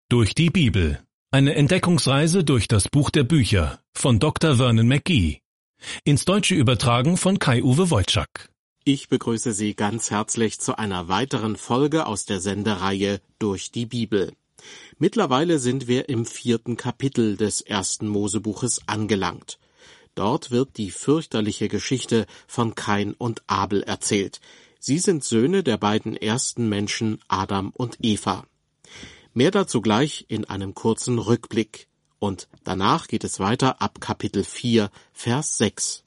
Durch die Bibel. Eine Entdeckungsreise durch das Buch der Bücher von Dr. Vernon McGee. Ins Deutsche übertragen von Kai-Uwe Wojczak. Ich begrüße Sie ganz herzlich zu einer weiteren Folge aus der Sendereihe Durch die Bibel. Mittlerweile sind wir im 4. Kapitel des 1. Mosebuches angelangt. Dort wird die fürchterliche Geschichte von Kain und Abel erzählt. Sie sind Söhne der beiden ersten Menschen Adam und Eva. Mehr dazu gleich in einem kurzen Rückblick. Und danach geht es weiter ab Kapitel 4, Vers 6.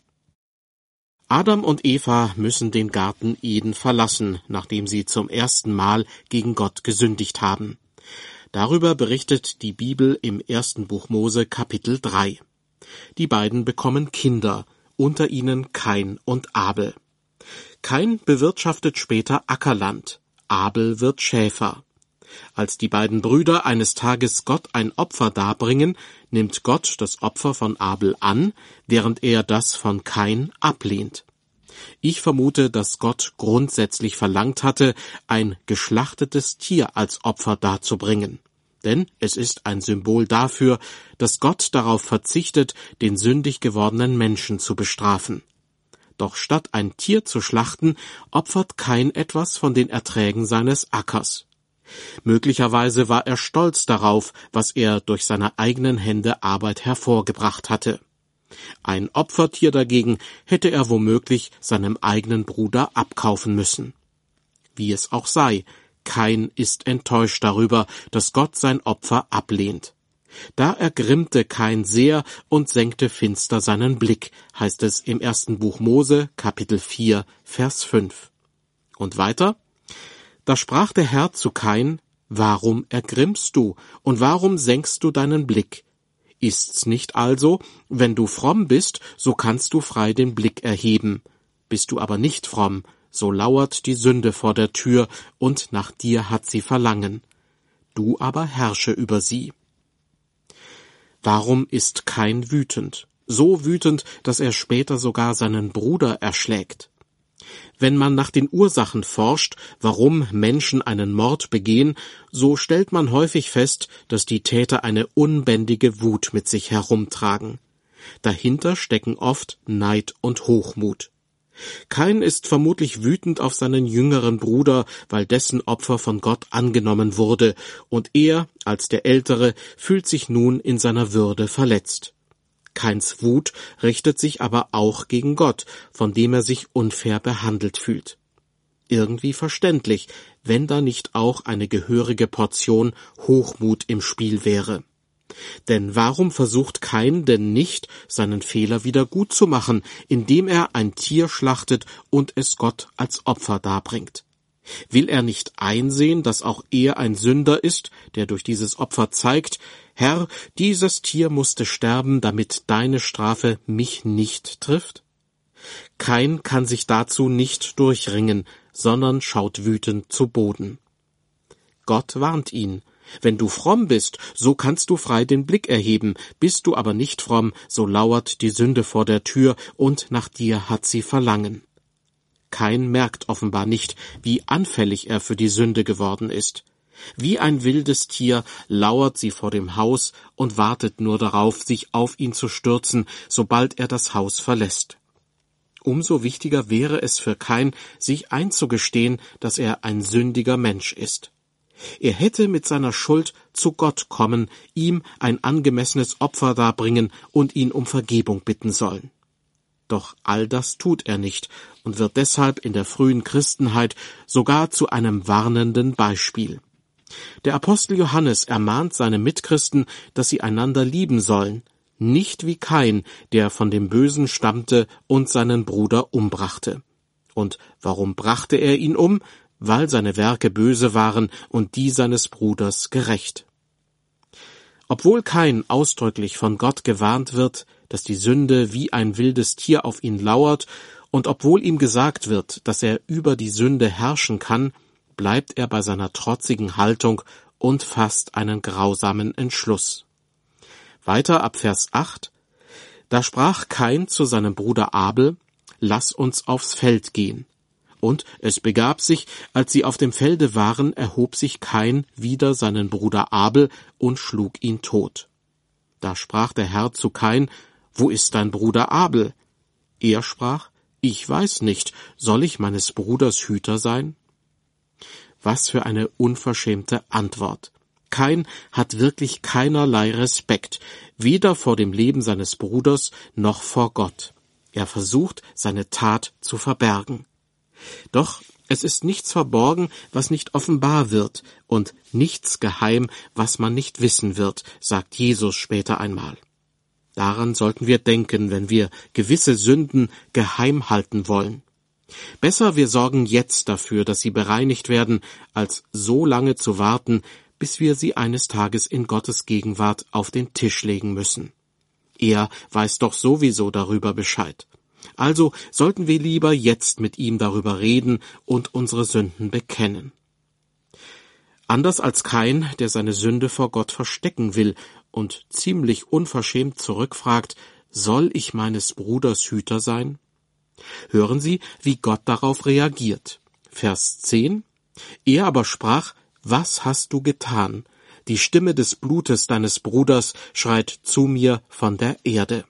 Adam und Eva müssen den Garten Eden verlassen, nachdem sie zum ersten Mal gegen Gott gesündigt haben. Darüber berichtet die Bibel im 1. Buch Mose, Kapitel 3. Die beiden bekommen Kinder, unter ihnen Kain und Abel. Kain bewirtschaftet später Ackerland, Abel wird Schäfer. Als die beiden Brüder eines Tages Gott ein Opfer darbringen, nimmt Gott das Opfer von Abel an, während er das von Kain ablehnt. Ich vermute, dass Gott grundsätzlich verlangt hatte, ein geschlachtetes Tier als Opfer darzubringen. Denn es ist ein Symbol dafür, dass Gott darauf verzichtet, den sündig gewordenen Menschen zu bestrafen. Doch statt ein Tier zu schlachten, opfert Kain etwas von den Erträgen seines Ackers. Möglicherweise war er stolz darauf, was er durch seine eigenen Hände Arbeit hervorgebracht hatte. Ein Opfertier dagegen hätte er womöglich seinem eigenen Bruder abkaufen müssen. Wie es auch sei, Kain ist enttäuscht darüber, dass Gott sein Opfer ablehnt. Da ergrimmte Kain sehr und senkte finster seinen Blick, heißt es im 1. Buch Mose, Kapitel 4, Vers 5. Und weiter? Da sprach der Herr zu Kain: Warum ergrimmst du, und warum senkst du deinen Blick? Ist's nicht also, wenn du fromm bist, so kannst du frei den Blick erheben. Bist du aber nicht fromm, so lauert die Sünde vor der Tür, und nach dir hat sie Verlangen. Du aber herrsche über sie. Warum ist Kain wütend? So wütend, dass er später sogar seinen Bruder erschlägt. Wenn man nach den Ursachen forscht, warum Menschen einen Mord begehen, so stellt man häufig fest, dass die Täter eine unbändige Wut mit sich herumtragen. Dahinter stecken oft Neid und Hochmut. Kain ist vermutlich wütend auf seinen jüngeren Bruder, weil dessen Opfer von Gott angenommen wurde, und er, als der Ältere, fühlt sich nun in seiner Würde verletzt. Kains Wut richtet sich aber auch gegen Gott, von dem er sich unfair behandelt fühlt. Irgendwie verständlich, wenn da nicht auch eine gehörige Portion Hochmut im Spiel wäre. Denn warum versucht Kain denn nicht, seinen Fehler wieder gut zu machen, indem er ein Tier schlachtet und es Gott als Opfer darbringt? Will er nicht einsehen, dass auch er ein Sünder ist, der durch dieses Opfer zeigt: Herr, dieses Tier musste sterben, damit deine Strafe mich nicht trifft? Kain kann sich dazu nicht durchringen, sondern schaut wütend zu Boden. Gott warnt ihn: Wenn du fromm bist, so kannst du frei den Blick erheben, bist du aber nicht fromm, so lauert die Sünde vor der Tür, und nach dir hat sie Verlangen. Kain merkt offenbar nicht, wie anfällig er für die Sünde geworden ist. Wie ein wildes Tier lauert sie vor dem Haus und wartet nur darauf, sich auf ihn zu stürzen, sobald er das Haus verlässt. Umso wichtiger wäre es für Kain, sich einzugestehen, dass er ein sündiger Mensch ist. Er hätte mit seiner Schuld zu Gott kommen, ihm ein angemessenes Opfer darbringen und ihn um Vergebung bitten sollen. Doch all das tut er nicht und wird deshalb in der frühen Christenheit sogar zu einem warnenden Beispiel. Der Apostel Johannes ermahnt seine Mitchristen, dass sie einander lieben sollen, nicht wie Kain, der von dem Bösen stammte und seinen Bruder umbrachte. Und warum brachte er ihn um? Weil seine Werke böse waren und die seines Bruders gerecht. Obwohl Kain ausdrücklich von Gott gewarnt wird, dass die Sünde wie ein wildes Tier auf ihn lauert, und obwohl ihm gesagt wird, dass er über die Sünde herrschen kann, bleibt er bei seiner trotzigen Haltung und fasst einen grausamen Entschluss. Weiter ab Vers 8: Da sprach Kain zu seinem Bruder Abel: Lass uns aufs Feld gehen. Und es begab sich, als sie auf dem Felde waren, erhob sich Kain wider seinen Bruder Abel und schlug ihn tot. Da sprach der Herr zu Kain: Wo ist dein Bruder Abel? Er sprach: Ich weiß nicht, soll ich meines Bruders Hüter sein? Was für eine unverschämte Antwort. Kain hat wirklich keinerlei Respekt, weder vor dem Leben seines Bruders noch vor Gott. Er versucht, seine Tat zu verbergen. Doch es ist nichts verborgen, was nicht offenbar wird, und nichts geheim, was man nicht wissen wird, sagt Jesus später einmal. Daran sollten wir denken, wenn wir gewisse Sünden geheim halten wollen. Besser, wir sorgen jetzt dafür, dass sie bereinigt werden, als so lange zu warten, bis wir sie eines Tages in Gottes Gegenwart auf den Tisch legen müssen. Er weiß doch sowieso darüber Bescheid. Also sollten wir lieber jetzt mit ihm darüber reden und unsere Sünden bekennen. Anders als Kain, der seine Sünde vor Gott verstecken will und ziemlich unverschämt zurückfragt: Soll ich meines Bruders Hüter sein? Hören Sie, wie Gott darauf reagiert. Vers 10: Er aber sprach: Was hast du getan? Die Stimme des Blutes deines Bruders schreit zu mir von der Erde.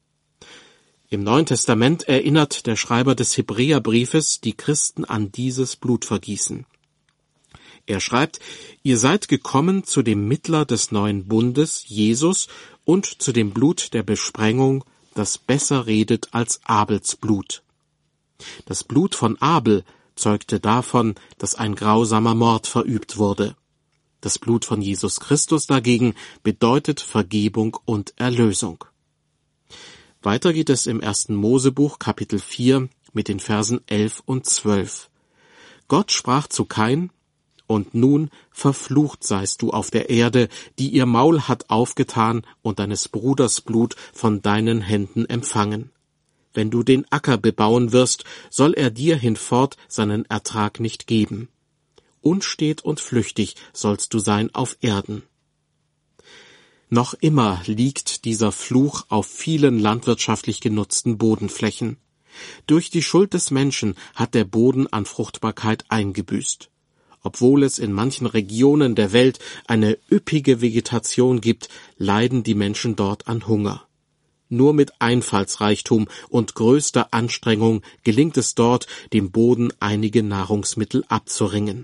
Im Neuen Testament erinnert der Schreiber des Hebräerbriefes die Christen an dieses Blutvergießen. Er schreibt: Ihr seid gekommen zu dem Mittler des neuen Bundes, Jesus, und zu dem Blut der Besprengung, das besser redet als Abels Blut. Das Blut von Abel zeugte davon, dass ein grausamer Mord verübt wurde. Das Blut von Jesus Christus dagegen bedeutet Vergebung und Erlösung. Weiter geht es im 1. Mosebuch, Kapitel 4, mit den Versen 11 und 12. Gott sprach zu Kain: Und nun verflucht seist du auf der Erde, die ihr Maul hat aufgetan und deines Bruders Blut von deinen Händen empfangen. Wenn du den Acker bebauen wirst, soll er dir hinfort seinen Ertrag nicht geben. Unstet und flüchtig sollst du sein auf Erden. Noch immer liegt dieser Fluch auf vielen landwirtschaftlich genutzten Bodenflächen. Durch die Schuld des Menschen hat der Boden an Fruchtbarkeit eingebüßt. Obwohl es in manchen Regionen der Welt eine üppige Vegetation gibt, leiden die Menschen dort an Hunger. Nur mit Einfallsreichtum und größter Anstrengung gelingt es dort, dem Boden einige Nahrungsmittel abzuringen.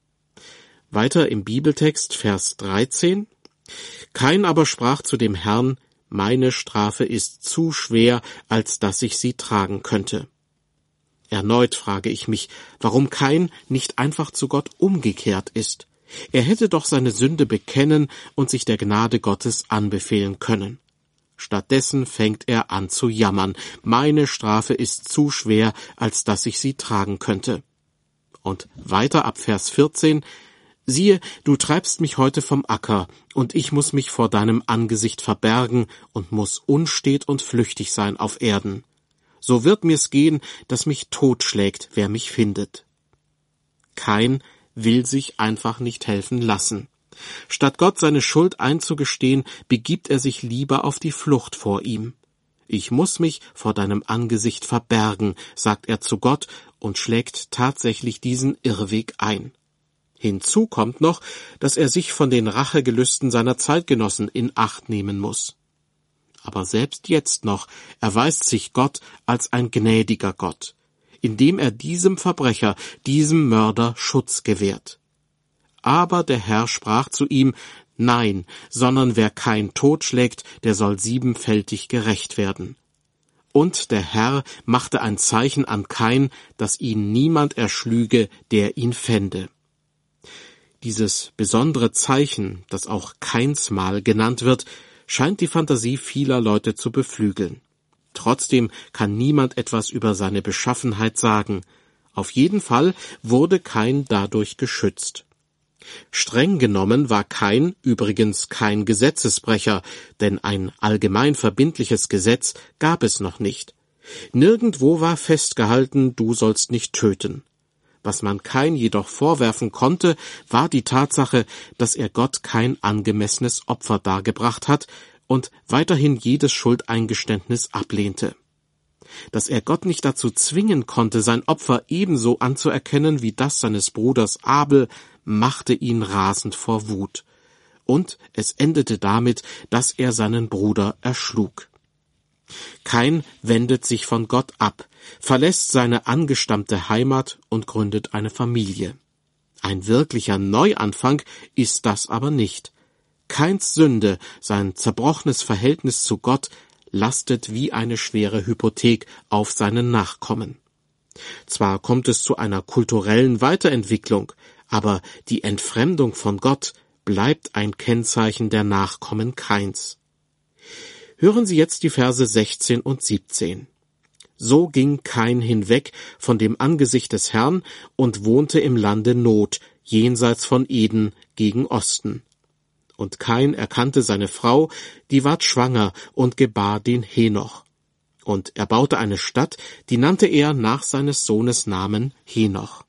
Weiter im Bibeltext, Vers 13. Kain aber sprach zu dem Herrn: Meine Strafe ist zu schwer, als dass ich sie tragen könnte. Erneut frage ich mich, warum Kain nicht einfach zu Gott umgekehrt ist. Er hätte doch seine Sünde bekennen und sich der Gnade Gottes anbefehlen können. Stattdessen fängt er an zu jammern: Meine Strafe ist zu schwer, als dass ich sie tragen könnte. Und weiter ab Vers 14: Siehe, du treibst mich heute vom Acker, und ich muß mich vor deinem Angesicht verbergen und muß unstet und flüchtig sein auf Erden. So wird mir's gehen, dass mich totschlägt, wer mich findet. Kain will sich einfach nicht helfen lassen. Statt Gott seine Schuld einzugestehen, begibt er sich lieber auf die Flucht vor ihm. Ich muß mich vor deinem Angesicht verbergen, sagt er zu Gott und schlägt tatsächlich diesen Irrweg ein. Hinzu kommt noch, dass er sich von den Rachegelüsten seiner Zeitgenossen in Acht nehmen muss. Aber selbst jetzt noch erweist sich Gott als ein gnädiger Gott, indem er diesem Verbrecher, diesem Mörder Schutz gewährt. Aber der Herr sprach zu ihm: Nein, sondern wer Kain totschlägt, der soll 7-fältig gerächt werden. Und der Herr machte ein Zeichen an Kain, dass ihn niemand erschlüge, der ihn fände. Dieses besondere Zeichen, das auch Kainsmal genannt wird, scheint die Fantasie vieler Leute zu beflügeln. Trotzdem kann niemand etwas über seine Beschaffenheit sagen. Auf jeden Fall wurde Kain dadurch geschützt. Streng genommen war Kain übrigens kein Gesetzesbrecher, denn ein allgemein verbindliches Gesetz gab es noch nicht. Nirgendwo war festgehalten: Du sollst nicht töten. Was man Kain jedoch vorwerfen konnte, war die Tatsache, dass er Gott kein angemessenes Opfer dargebracht hat und weiterhin jedes Schuldeingeständnis ablehnte. Dass er Gott nicht dazu zwingen konnte, sein Opfer ebenso anzuerkennen wie das seines Bruders Abel, machte ihn rasend vor Wut. Und es endete damit, dass er seinen Bruder erschlug. Kain wendet sich von Gott ab, verlässt seine angestammte Heimat und gründet eine Familie. Ein wirklicher Neuanfang ist das aber nicht. Kains Sünde, sein zerbrochenes Verhältnis zu Gott, lastet wie eine schwere Hypothek auf seinen Nachkommen. Zwar kommt es zu einer kulturellen Weiterentwicklung, aber die Entfremdung von Gott bleibt ein Kennzeichen der Nachkommen Kains. Hören Sie jetzt die Verse 16 und 17. So ging Kain hinweg von dem Angesicht des Herrn und wohnte im Lande Not, jenseits von Eden gegen Osten. Und Kain erkannte seine Frau, die ward schwanger und gebar den Henoch. Und er baute eine Stadt, die nannte er nach seines Sohnes Namen Henoch.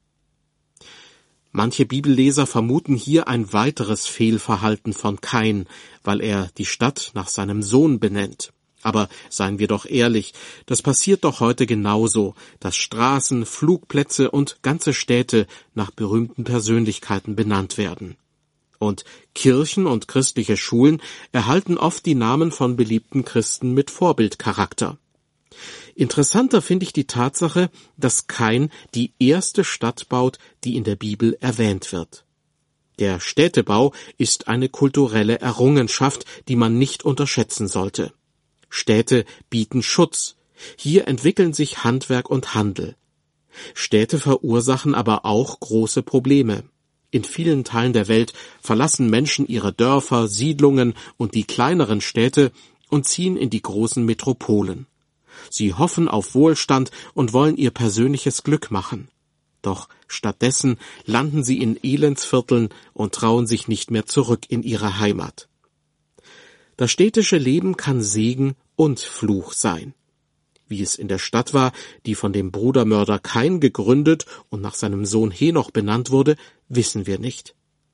Manche Bibelleser vermuten hier ein weiteres Fehlverhalten von Kain, weil er die Stadt nach seinem Sohn benennt. Aber seien wir doch ehrlich, das passiert doch heute genauso, dass Straßen, Flugplätze und ganze Städte nach berühmten Persönlichkeiten benannt werden. Und Kirchen und christliche Schulen erhalten oft die Namen von beliebten Christen mit Vorbildcharakter. Interessanter finde ich die Tatsache, dass Kain die erste Stadt baut, die in der Bibel erwähnt wird. Der Städtebau ist eine kulturelle Errungenschaft, die man nicht unterschätzen sollte. Städte bieten Schutz. Hier entwickeln sich Handwerk und Handel. Städte verursachen aber auch große Probleme. In vielen Teilen der Welt verlassen Menschen ihre Dörfer, Siedlungen und die kleineren Städte und ziehen in die großen Metropolen. Sie hoffen auf Wohlstand und wollen ihr persönliches Glück machen. Doch stattdessen landen sie in Elendsvierteln und trauen sich nicht mehr zurück in ihre Heimat. Das städtische Leben kann Segen und Fluch sein. Wie es in der Stadt war, die von dem Brudermörder Kain gegründet und nach seinem Sohn Henoch benannt wurde, wissen wir nicht.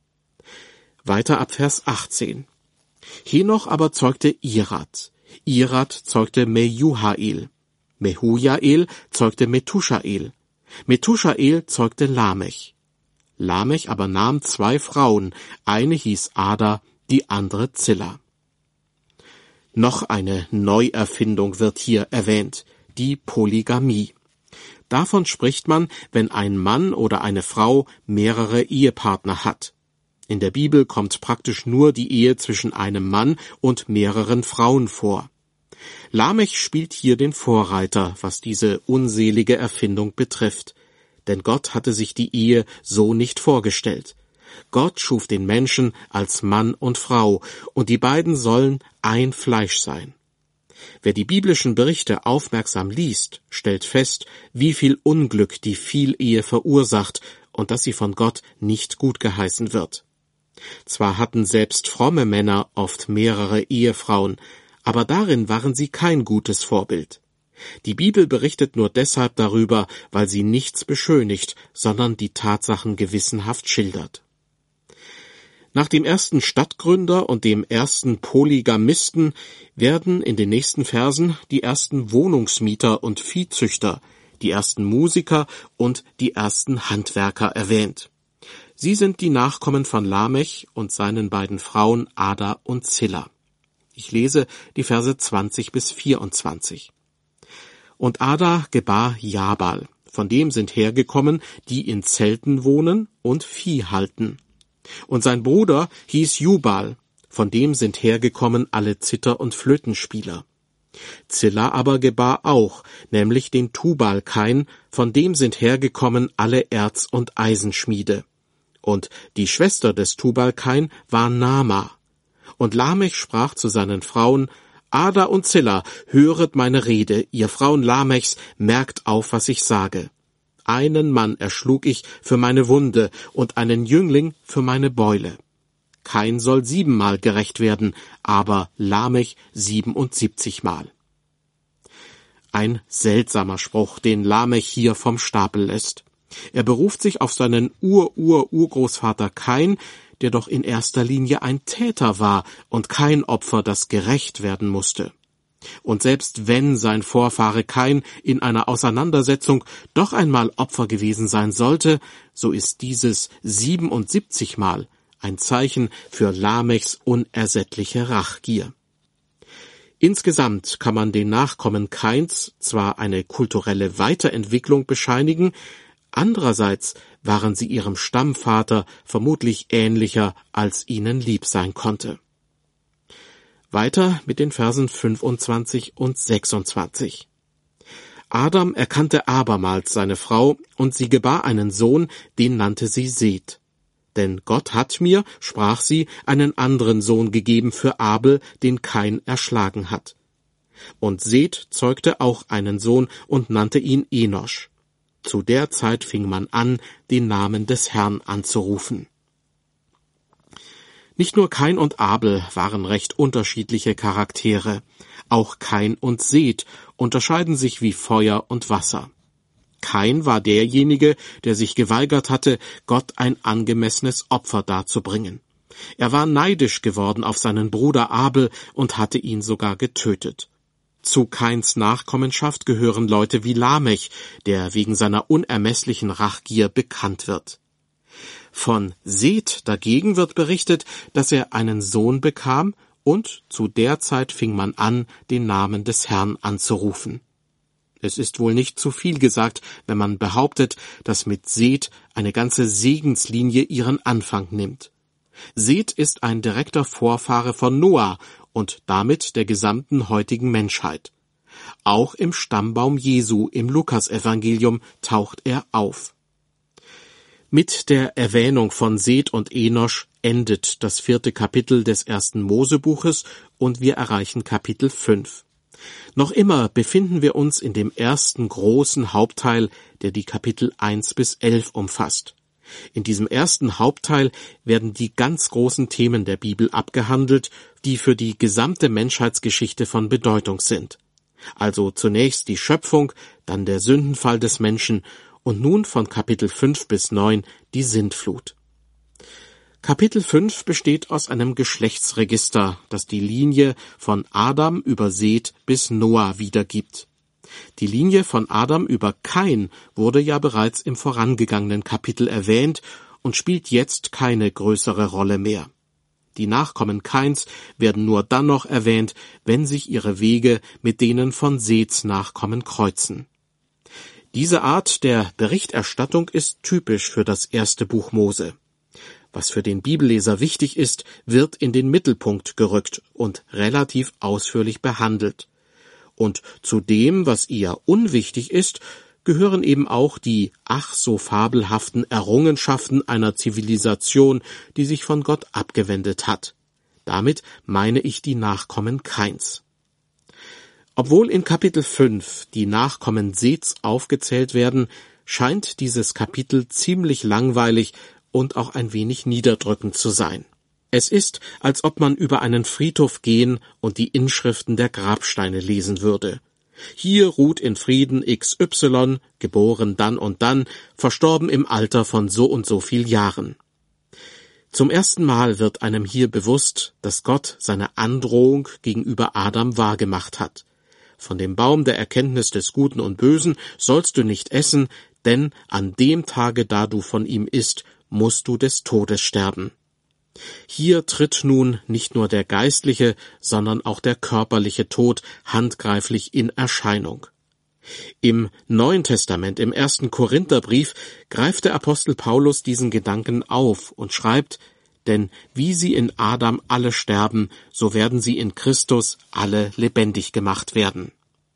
Weiter ab Vers 18. Henoch aber zeugte Irad. Irad zeugte Mejuhael. Mehujael zeugte Methushael. Methushael zeugte Lamech. Lamech aber nahm 2 Frauen, eine hieß Ada, die andere Zilla. Noch eine Neuerfindung wird hier erwähnt, die Polygamie. Davon spricht man, wenn ein Mann oder eine Frau mehrere Ehepartner hat. In der Bibel kommt praktisch nur die Ehe zwischen einem Mann und mehreren Frauen vor. Lamech spielt hier den Vorreiter, was diese unselige Erfindung betrifft. Denn Gott hatte sich die Ehe so nicht vorgestellt. Gott schuf den Menschen als Mann und Frau, und die beiden sollen ein Fleisch sein. Wer die biblischen Berichte aufmerksam liest, stellt fest, wie viel Unglück die Vielehe verursacht und dass sie von Gott nicht gut geheißen wird. Zwar hatten selbst fromme Männer oft mehrere Ehefrauen, aber darin waren sie kein gutes Vorbild. Die Bibel berichtet nur deshalb darüber, weil sie nichts beschönigt, sondern die Tatsachen gewissenhaft schildert. Nach dem ersten Stadtgründer und dem ersten Polygamisten werden in den nächsten Versen die ersten Wohnungsmieter und Viehzüchter, die ersten Musiker und die ersten Handwerker erwähnt. Sie sind die Nachkommen von Lamech und seinen beiden Frauen Ada und Zilla. Ich lese die Verse 20 bis 24. Und Ada gebar Jabal, von dem sind hergekommen, die in Zelten wohnen und Vieh halten. Und sein Bruder hieß Jubal, von dem sind hergekommen alle Zither- und Flötenspieler. Zilla aber gebar auch, nämlich den Tubal-Kain, von dem sind hergekommen alle Erz- und Eisenschmiede. Und die Schwester des Tubal-Kain war Naama. Und Lamech sprach zu seinen Frauen, Ada und Zilla, höret meine Rede, ihr Frauen Lamechs, merkt auf, was ich sage. Einen Mann erschlug ich für meine Wunde und einen Jüngling für meine Beule. Kain soll 7-mal gerächt werden, aber Lamech 77-mal. Ein seltsamer Spruch, den Lamech hier vom Stapel lässt. Er beruft sich auf seinen Urgroßvater Kain, der doch in erster Linie ein Täter war und kein Opfer, das gerächt werden musste. Und selbst wenn sein Vorfahre Kain in einer Auseinandersetzung doch einmal Opfer gewesen sein sollte, so ist dieses 77 Mal ein Zeichen für Lamechs unersättliche Rachgier. Insgesamt kann man den Nachkommen Kains zwar eine kulturelle Weiterentwicklung bescheinigen, andererseits waren sie ihrem Stammvater vermutlich ähnlicher, als ihnen lieb sein konnte. Weiter mit den Versen 25 und 26. Adam erkannte abermals seine Frau, und sie gebar einen Sohn, den nannte sie Seth. Denn Gott hat mir, sprach sie, einen anderen Sohn gegeben für Abel, den Kain erschlagen hat. Und Seth zeugte auch einen Sohn und nannte ihn Enosch. Zu der Zeit fing man an, den Namen des Herrn anzurufen. Nicht nur Kain und Abel waren recht unterschiedliche Charaktere, auch Kain und Seth unterscheiden sich wie Feuer und Wasser. Kain war derjenige, der sich geweigert hatte, Gott ein angemessenes Opfer darzubringen. Er war neidisch geworden auf seinen Bruder Abel und hatte ihn sogar getötet. Zu Kains Nachkommenschaft gehören Leute wie Lamech, der wegen seiner unermesslichen Rachgier bekannt wird. Von Seth dagegen wird berichtet, dass er einen Sohn bekam, und zu der Zeit fing man an, den Namen des Herrn anzurufen. Es ist wohl nicht zu viel gesagt, wenn man behauptet, dass mit Seth eine ganze Segenslinie ihren Anfang nimmt. Seth ist ein direkter Vorfahre von Noah und damit der gesamten heutigen Menschheit. Auch im Stammbaum Jesu im Lukasevangelium taucht er auf. Mit der Erwähnung von Seth und Enosch endet das 4. Kapitel des 1. Mosebuches und wir erreichen Kapitel 5. Noch immer befinden wir uns in dem ersten großen Hauptteil, der die Kapitel 1 bis 11 umfasst. In diesem ersten Hauptteil werden die ganz großen Themen der Bibel abgehandelt, die für die gesamte Menschheitsgeschichte von Bedeutung sind. Also zunächst die Schöpfung, dann der Sündenfall des Menschen und nun von Kapitel 5 bis 9 die Sintflut. Kapitel 5 besteht aus einem Geschlechtsregister, das die Linie von Adam über Seth bis Noah wiedergibt. Die Linie von Adam über Kain wurde ja bereits im vorangegangenen Kapitel erwähnt und spielt jetzt keine größere Rolle mehr. Die Nachkommen Kains werden nur dann noch erwähnt, wenn sich ihre Wege mit denen von Seths Nachkommen kreuzen. Diese Art der Berichterstattung ist typisch für das erste Buch Mose. Was für den Bibelleser wichtig ist, wird in den Mittelpunkt gerückt und relativ ausführlich behandelt. Und zu dem, was eher unwichtig ist, gehören eben auch die ach so fabelhaften Errungenschaften einer Zivilisation, die sich von Gott abgewendet hat. Damit meine ich die Nachkommen Kains. Obwohl in Kapitel 5 die Nachkommen Seths aufgezählt werden, scheint dieses Kapitel ziemlich langweilig und auch ein wenig niederdrückend zu sein. Es ist, als ob man über einen Friedhof gehen und die Inschriften der Grabsteine lesen würde. Hier ruht in Frieden XY, geboren dann und dann, verstorben im Alter von so und so viel Jahren. Zum ersten Mal wird einem hier bewusst, dass Gott seine Androhung gegenüber Adam wahrgemacht hat. Von dem Baum der Erkenntnis des Guten und Bösen sollst du nicht essen, denn an dem Tage, da du von ihm isst, musst du des Todes sterben. Hier tritt nun nicht nur der geistliche, sondern auch der körperliche Tod handgreiflich in Erscheinung. Im Neuen Testament, im 1. Korintherbrief, greift der Apostel Paulus diesen Gedanken auf und schreibt: Denn wie sie in Adam alle sterben, so werden sie in Christus alle lebendig gemacht werden.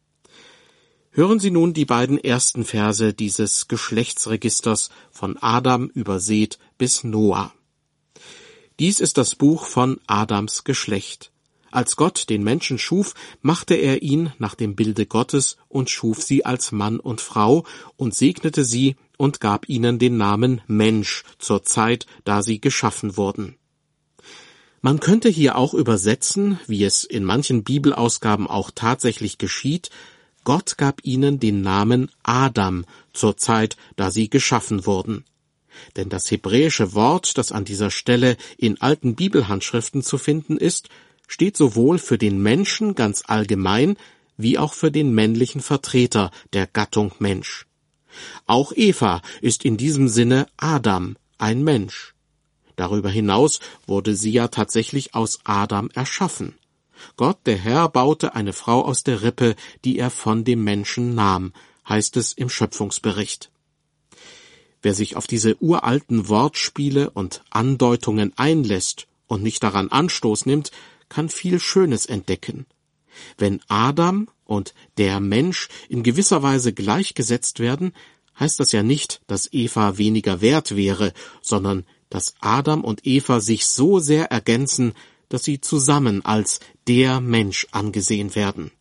Hören Sie nun die beiden ersten Verse dieses Geschlechtsregisters von Adam über Seth bis Noah. Dies ist das Buch von Adams Geschlecht. Als Gott den Menschen schuf, machte er ihn nach dem Bilde Gottes und schuf sie als Mann und Frau und segnete sie und gab ihnen den Namen Mensch zur Zeit, da sie geschaffen wurden. Man könnte hier auch übersetzen, wie es in manchen Bibelausgaben auch tatsächlich geschieht: Gott gab ihnen den Namen Adam zur Zeit, da sie geschaffen wurden. Denn das hebräische Wort, das an dieser Stelle in alten Bibelhandschriften zu finden ist, steht sowohl für den Menschen ganz allgemein wie auch für den männlichen Vertreter der Gattung Mensch. Auch Eva ist in diesem Sinne Adam, ein Mensch. Darüber hinaus wurde sie ja tatsächlich aus Adam erschaffen. Gott, der Herr, baute eine Frau aus der Rippe, die er von dem Menschen nahm, heißt es im Schöpfungsbericht. Wer sich auf diese uralten Wortspiele und Andeutungen einlässt und nicht daran Anstoß nimmt, kann viel Schönes entdecken. Wenn Adam und der Mensch in gewisser Weise gleichgesetzt werden, heißt das ja nicht, dass Eva weniger wert wäre, sondern dass Adam und Eva sich so sehr ergänzen, dass sie zusammen als der Mensch angesehen werden.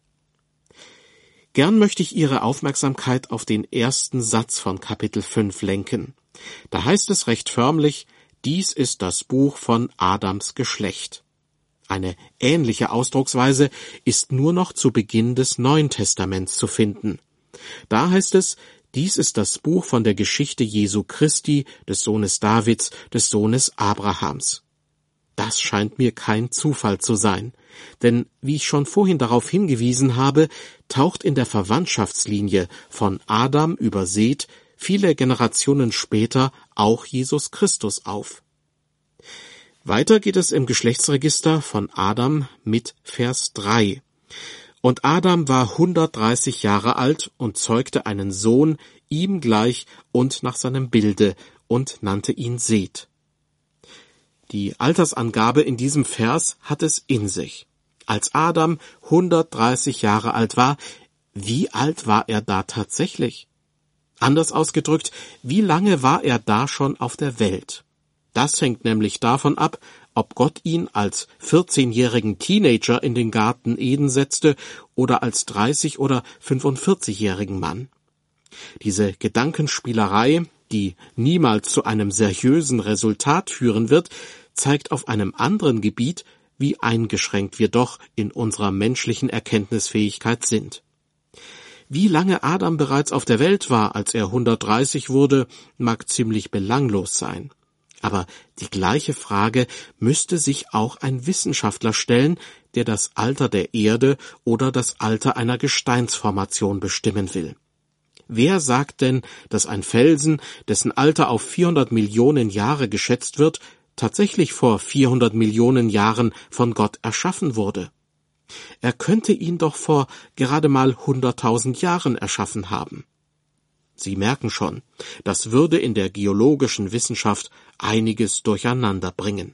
Gern möchte ich Ihre Aufmerksamkeit auf den ersten Satz von Kapitel 5 lenken. Da heißt es recht förmlich, dies ist das Buch von Adams Geschlecht. Eine ähnliche Ausdrucksweise ist nur noch zu Beginn des Neuen Testaments zu finden. Da heißt es, dies ist das Buch von der Geschichte Jesu Christi, des Sohnes Davids, des Sohnes Abrahams. Das scheint mir kein Zufall zu sein, denn wie ich schon vorhin darauf hingewiesen habe, taucht in der Verwandtschaftslinie von Adam über Seth viele Generationen später auch Jesus Christus auf. Weiter geht es im Geschlechtsregister von Adam mit Vers 3. Und Adam war 130 Jahre alt und zeugte einen Sohn, ihm gleich und nach seinem Bilde, und nannte ihn Seth. Die Altersangabe in diesem Vers hat es in sich. Als Adam 130 Jahre alt war, wie alt war er da tatsächlich? Anders ausgedrückt, wie lange war er da schon auf der Welt? Das hängt nämlich davon ab, ob Gott ihn als 14-jährigen Teenager in den Garten Eden setzte oder als 30- oder 45-jährigen Mann. Diese Gedankenspielerei, die niemals zu einem seriösen Resultat führen wird, zeigt auf einem anderen Gebiet, wie eingeschränkt wir doch in unserer menschlichen Erkenntnisfähigkeit sind. Wie lange Adam bereits auf der Welt war, als er 130 wurde, mag ziemlich belanglos sein. Aber die gleiche Frage müsste sich auch ein Wissenschaftler stellen, der das Alter der Erde oder das Alter einer Gesteinsformation bestimmen will. Wer sagt denn, dass ein Felsen, dessen Alter auf 400 Millionen Jahre geschätzt wird, tatsächlich vor 400 Millionen Jahren von Gott erschaffen wurde? Er könnte ihn doch vor gerade mal 100.000 Jahren erschaffen haben. Sie merken schon, das würde in der geologischen Wissenschaft einiges durcheinander bringen.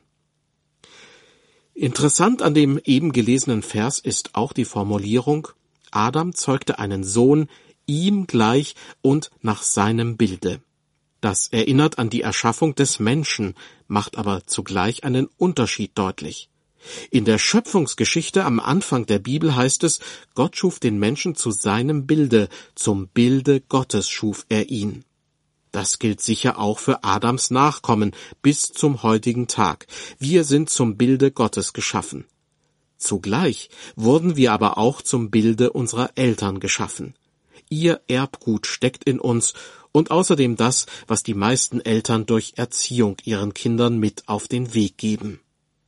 Interessant an dem eben gelesenen Vers ist auch die Formulierung, Adam zeugte einen Sohn, ihm gleich und nach seinem Bilde. Das erinnert an die Erschaffung des Menschen, macht aber zugleich einen Unterschied deutlich. In der Schöpfungsgeschichte am Anfang der Bibel heißt es, Gott schuf den Menschen zu seinem Bilde, zum Bilde Gottes schuf er ihn. Das gilt sicher auch für Adams Nachkommen bis zum heutigen Tag. Wir sind zum Bilde Gottes geschaffen. Zugleich wurden wir aber auch zum Bilde unserer Eltern geschaffen. Ihr Erbgut steckt in uns und außerdem das, was die meisten Eltern durch Erziehung ihren Kindern mit auf den Weg geben.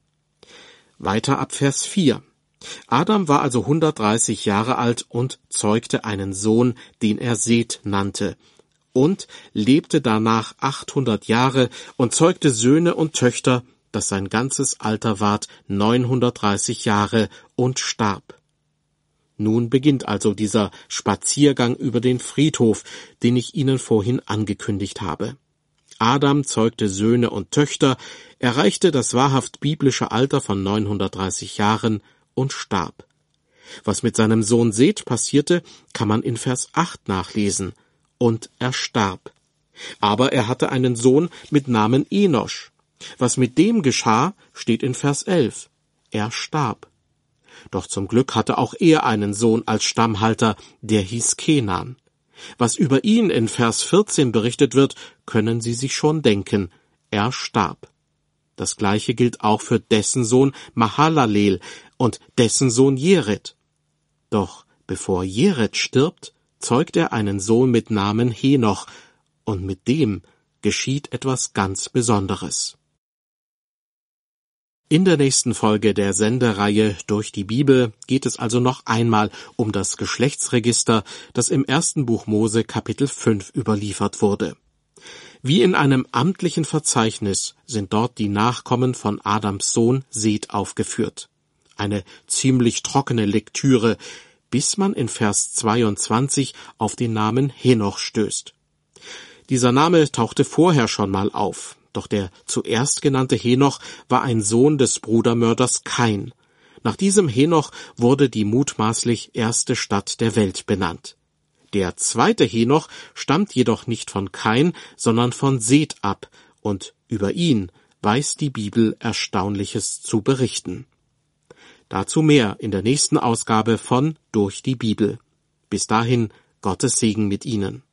Weiter ab Vers 4. Adam war also 130 Jahre alt und zeugte einen Sohn, den er Seth nannte, und lebte danach 800 Jahre und zeugte Söhne und Töchter, dass sein ganzes Alter ward 930 Jahre und starb. Nun beginnt also dieser Spaziergang über den Friedhof, den ich Ihnen vorhin angekündigt habe. Adam zeugte Söhne und Töchter, erreichte das wahrhaft biblische Alter von 930 Jahren und starb. Was mit seinem Sohn Seth passierte, kann man in Vers 8 nachlesen. Und er starb. Aber er hatte einen Sohn mit Namen Enosch. Was mit dem geschah, steht in Vers 11. Er starb. Doch zum Glück hatte auch er einen Sohn als Stammhalter, der hieß Kenan. Was über ihn in Vers 14 berichtet wird, können Sie sich schon denken. Er starb. Das Gleiche gilt auch für dessen Sohn Mahalalel und dessen Sohn Jered. Doch bevor Jered stirbt, zeugt er einen Sohn mit Namen Henoch, und mit dem geschieht etwas ganz Besonderes. In der nächsten Folge der Sendereihe Durch die Bibel geht es also noch einmal um das Geschlechtsregister, das im 1. Buch Mose Kapitel 5 überliefert wurde. Wie in einem amtlichen Verzeichnis sind dort die Nachkommen von Adams Sohn Seth aufgeführt. Eine ziemlich trockene Lektüre, bis man in Vers 22 auf den Namen Henoch stößt. Dieser Name tauchte vorher schon mal auf. Doch der zuerst genannte Henoch war ein Sohn des Brudermörders Kain. Nach diesem Henoch wurde die mutmaßlich erste Stadt der Welt benannt. Der zweite Henoch stammt jedoch nicht von Kain, sondern von Seth ab, und über ihn weiß die Bibel Erstaunliches zu berichten. Dazu mehr in der nächsten Ausgabe von Durch die Bibel. Bis dahin Gottes Segen mit Ihnen.